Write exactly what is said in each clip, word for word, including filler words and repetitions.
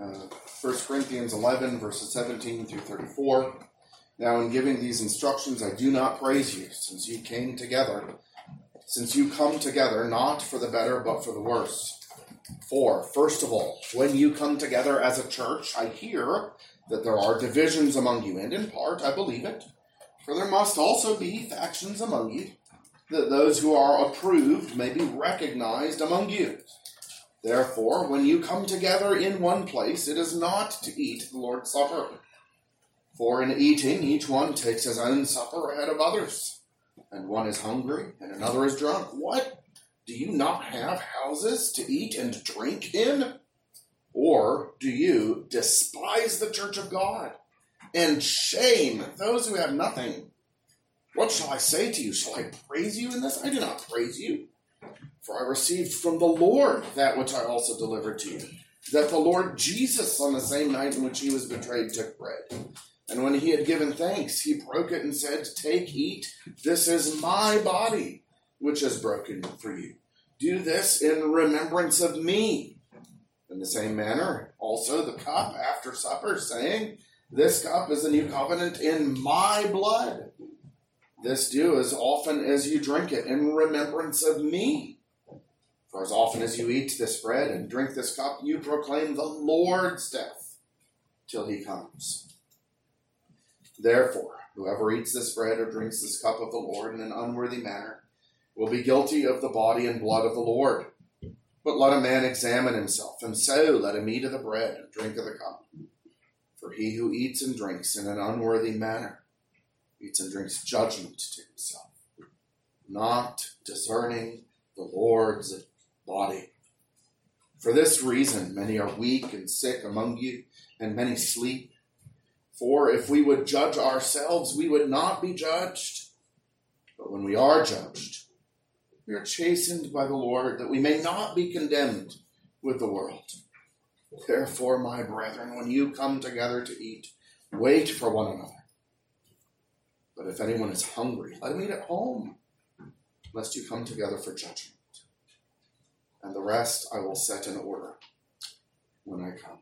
uh, First Corinthians eleven, verses seventeen through thirty-four. Now in giving these instructions, I do not praise you, since you came together, since you come together, not for the better, but for the worse. For, first of all, when you come together as a church, I hear that there are divisions among you, and in part I believe it, for there must also be factions among you, that those who are approved may be recognized among you. Therefore, when you come together in one place, it is not to eat the Lord's Supper. For in eating, each one takes his own supper ahead of others, and one is hungry, and another is drunk. What? Do you not have houses to eat and drink in? Or do you despise the church of God and shame those who have nothing? What shall I say to you? Shall I praise you in this? I do not praise you. For I received from the Lord that which I also delivered to you, that the Lord Jesus, on the same night in which he was betrayed, took bread. And when he had given thanks, he broke it and said, Take, eat, this is my body, which is broken for you. Do this in remembrance of me. In the same manner, also the cup after supper, saying, This cup is the new covenant in my blood. This do as often as you drink it in remembrance of me. For as often as you eat this bread and drink this cup, you proclaim the Lord's death till he comes. Therefore, whoever eats this bread or drinks this cup of the Lord in an unworthy manner will be guilty of the body and blood of the Lord. But let a man examine himself, and so let him eat of the bread and drink of the cup. For he who eats and drinks in an unworthy manner eats and drinks judgment to himself, not discerning the Lord's body. For this reason, many are weak and sick among you, and many sleep. For if we would judge ourselves, we would not be judged. But when we are judged, we are chastened by the Lord, that we may not be condemned with the world. Therefore, my brethren, when you come together to eat, wait for one another. But if anyone is hungry, let him eat at home, lest you come together for judgment. And the rest I will set in order when I come.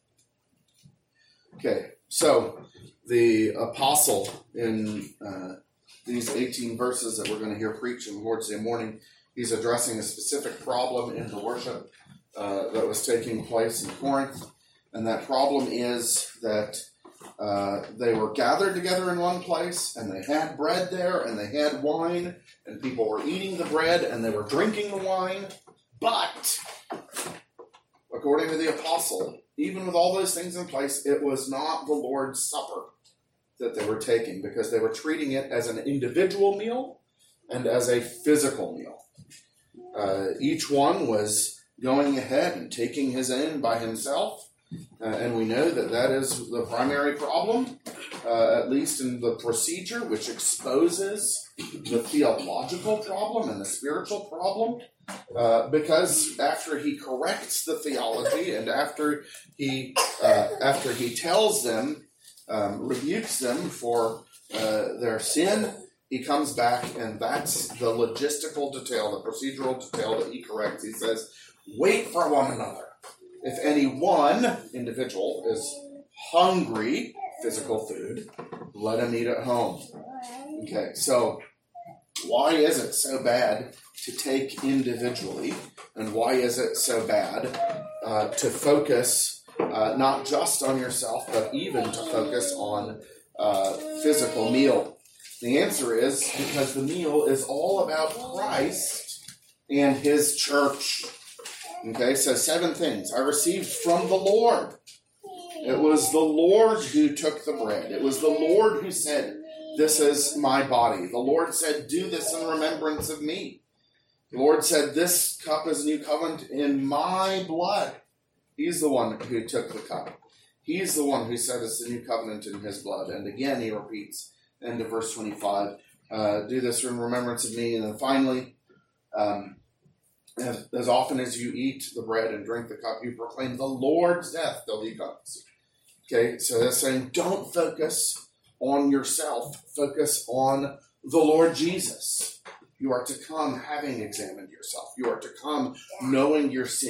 Okay, so the apostle in uh, these eighteen verses that we're going to hear preached on Lord's Day morning, he's addressing a specific problem in the worship uh, that was taking place in Corinth. And that problem is that uh, they were gathered together in one place, and they had bread there, and they had wine, and people were eating the bread, and they were drinking the wine. But, according to the apostle, even with all those things in place, it was not the Lord's Supper that they were taking, because they were treating it as an individual meal and as a physical meal. Uh, each one was going ahead and taking his own by himself, uh, and we know that that is the primary problem, uh, at least in the procedure, which exposes the theological problem and the spiritual problem. Uh, because after he corrects the theology and after he uh, after he tells them, um, rebukes them for uh, their sin, he comes back, and that's the logistical detail, the procedural detail that he corrects. He says, wait for one another. If any one individual is hungry, physical food, let him eat at home. Okay, so why is it so bad to take individually, and why is it so bad uh, to focus uh, not just on yourself, but even to focus on uh, physical meal? The answer is because the meal is all about Christ and his church. Okay, so seven things I received from the Lord. It was the Lord who took the bread. It was the Lord who said, this is my body. The Lord said, do this in remembrance of me. The Lord said, this cup is a new covenant in my blood. He's the one who took the cup. He's the one who said it's a new covenant in his blood. And again, he repeats, end of verse twenty-five, uh, do this in remembrance of me. And then finally, um, as, as often as you eat the bread and drink the cup, you proclaim the Lord's death till he comes. Okay, so that's saying don't focus on yourself. Focus on the Lord Jesus. You are to come having examined yourself. You are to come knowing your sin.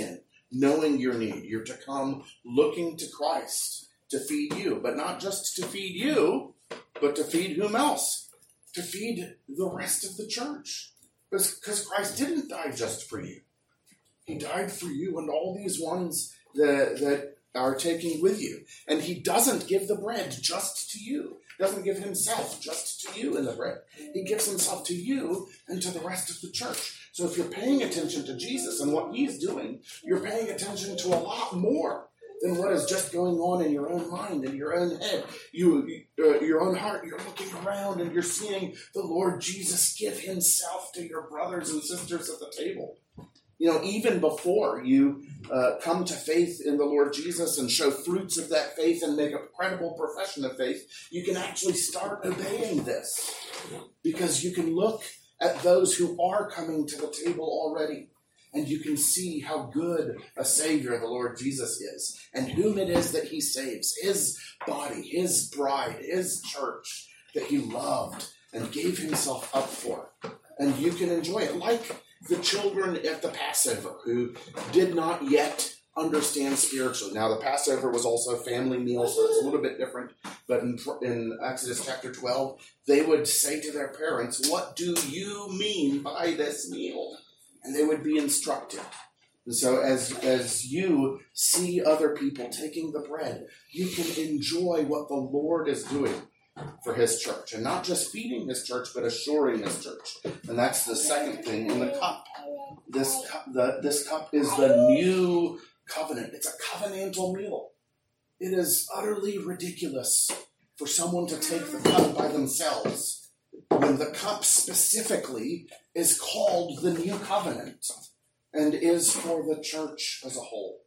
knowing your need. You're to come looking to Christ to feed you, but not just to feed you, but to feed whom else? To feed the rest of the church. Because Christ didn't die just for you. He died for you and all these ones that, that are taking with you. And he doesn't give the bread just to you. He doesn't give himself just to you in the bread. He gives himself to you and to the rest of the church. So if you're paying attention to Jesus and what he's doing, you're paying attention to a lot more than what is just going on in your own mind, in your own head, you, uh, your own heart. You're looking around and you're seeing the Lord Jesus give himself to your brothers and sisters at the table. You know, even before you uh, come to faith in the Lord Jesus and show fruits of that faith and make a credible profession of faith, you can actually start obeying this, because you can look at those who are coming to the table already, and you can see how good a Savior the Lord Jesus is, and whom it is that he saves, his body, his bride, his church that he loved and gave himself up for. And you can enjoy it like the children at the Passover who did not yet understand spiritually. Now, the Passover was also a family meal, so it's a little bit different. But in, in Exodus chapter twelve, they would say to their parents, "What do you mean by this meal?" And they would be instructed. And so as, as you see other people taking the bread, you can enjoy what the Lord is doing for his church, and not just feeding his church, but assuring his church. And that's the second thing in the cup. This cup, the, this cup is the new covenant. It's a covenantal meal. It is utterly ridiculous for someone to take the cup by themselves when the cup specifically is called the new covenant and is for the church as a whole.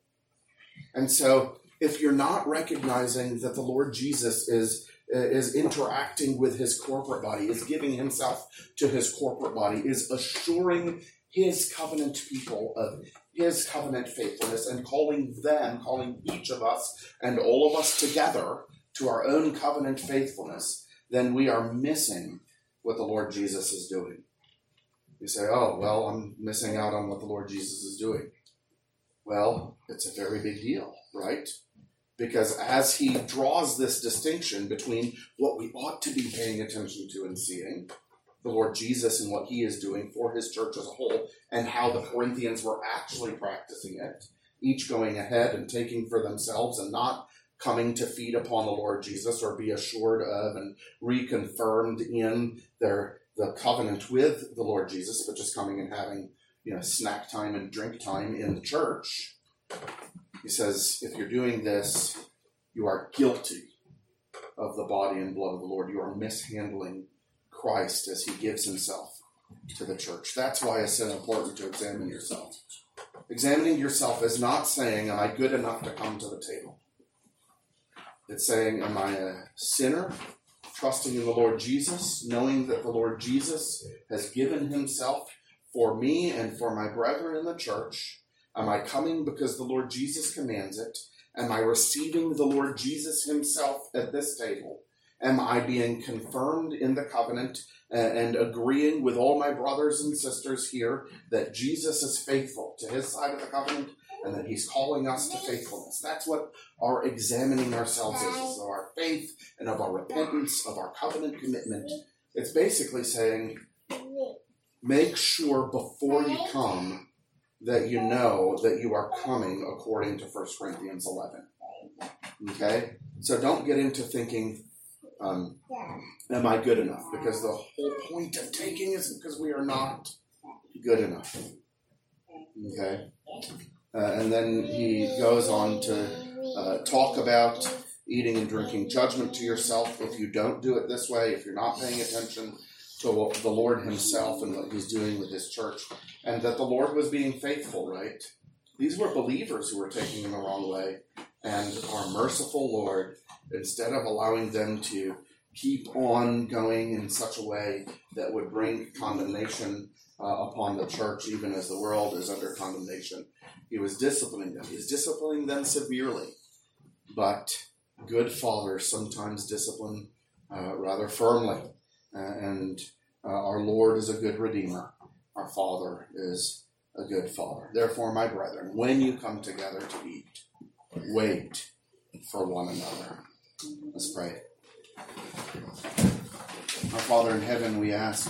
And so if you're not recognizing that the Lord Jesus is is interacting with his corporate body, is giving himself to his corporate body, is assuring his covenant people of his covenant faithfulness, and calling them, calling each of us and all of us together to our own covenant faithfulness, then we are missing what the Lord Jesus is doing. You say, "Oh, well, I'm missing out on what the Lord Jesus is doing." Well, it's a very big deal, right? Because as he draws this distinction between what we ought to be paying attention to and seeing, the Lord Jesus and what he is doing for his church as a whole, and how the Corinthians were actually practicing it, each going ahead and taking for themselves and not coming to feed upon the Lord Jesus or be assured of and reconfirmed in their the covenant with the Lord Jesus, but just coming and having, you know, snack time and drink time in the church. He says, if you're doing this, you are guilty of the body and blood of the Lord. You are mishandling Christ as he gives himself to the church. That's why it's so important to examine yourself. Examining yourself is not saying, am I good enough to come to the table? It's saying, am I a sinner, trusting in the Lord Jesus, knowing that the Lord Jesus has given himself for me and for my brethren in the church? Am I coming because the Lord Jesus commands it? Am I receiving the Lord Jesus himself at this table? Am I being confirmed in the covenant and agreeing with all my brothers and sisters here that Jesus is faithful to his side of the covenant and that he's calling us to faithfulness? That's what our examining ourselves is, is of our faith and of our repentance, of our covenant commitment. It's basically saying, make sure before you come that you know that you are coming according to First Corinthians eleven. Okay? So don't get into thinking, um, am I good enough? Because the whole point of taking is because we are not good enough. Okay? Uh, and then he goes on to uh, talk about eating and drinking judgment to yourself if you don't do it this way, if you're not paying attention to the Lord himself and what he's doing with his church, and that the Lord was being faithful, right? These were believers who were taking him the wrong way, and our merciful Lord, instead of allowing them to keep on going in such a way that would bring condemnation uh, upon the church, even as the world is under condemnation, he was disciplining them. He was disciplining them severely, but good fathers sometimes discipline uh, rather firmly. Uh, and uh, our Lord is a good Redeemer. Our Father is a good father. Therefore, my brethren, when you come together to eat, wait for one another. Let's pray. Our Father in heaven, we ask,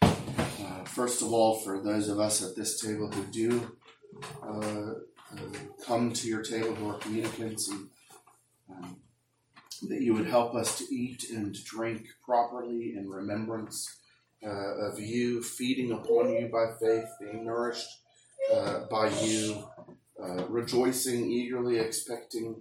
uh, first of all, for those of us at this table who do uh, uh, come to your table, who are communicants, and um, that you would help us to eat and drink properly in remembrance uh, of you, feeding upon you by faith, being nourished uh, by you, uh, rejoicing, eagerly expecting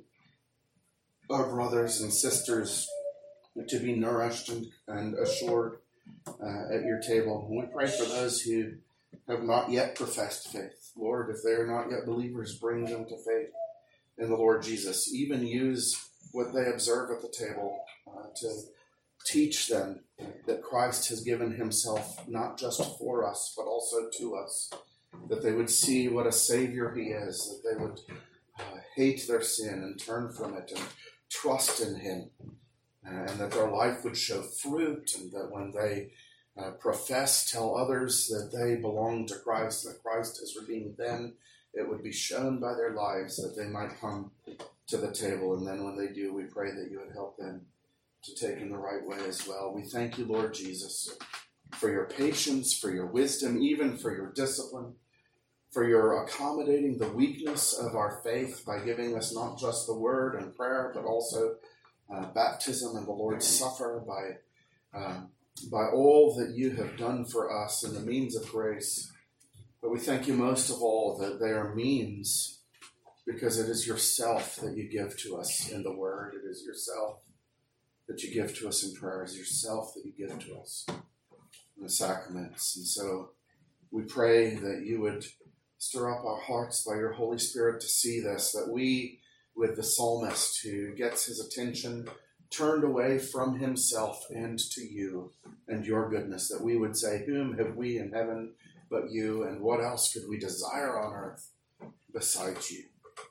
our brothers and sisters to be nourished and, and assured uh, at your table. And we pray for those who have not yet professed faith. Lord, if they are not yet believers, bring them to faith in the Lord Jesus. Even use what they observe at the table uh, to teach them that Christ has given himself not just for us, but also to us. That they would see what a Savior he is, that they would uh, hate their sin and turn from it and trust in him, uh, and that their life would show fruit, and that when they uh, profess, tell others that they belong to Christ, that Christ has redeemed them, it would be shown by their lives that they might come to the table. And then when they do, we pray that you would help them to take in the right way as well. We thank you, Lord Jesus, for your patience, for your wisdom, even for your discipline, for your accommodating the weakness of our faith by giving us not just the word and prayer, but also uh, baptism and the Lord's Supper, by, uh, by all that you have done for us and the means of grace. But we thank you most of all that they are means, because it is yourself that you give to us in the word. It is yourself that you give to us in prayer. It is yourself that you give to us in the sacraments. And so we pray that you would stir up our hearts by your Holy Spirit to see this, that we, with the psalmist who gets his attention turned away from himself and to you and your goodness, that we would say, whom have we in heaven but you, and what else could we desire on earth besides you?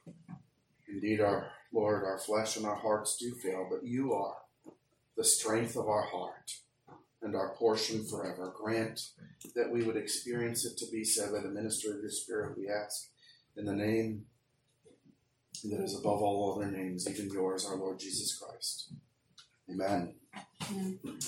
Indeed, our Lord, our flesh and our hearts do fail, but you are the strength of our heart and our portion forever. Grant that we would experience it to be so by the ministry of your Spirit, we ask, in the name that is above all other names, even yours, our Lord Jesus Christ. Amen. Amen.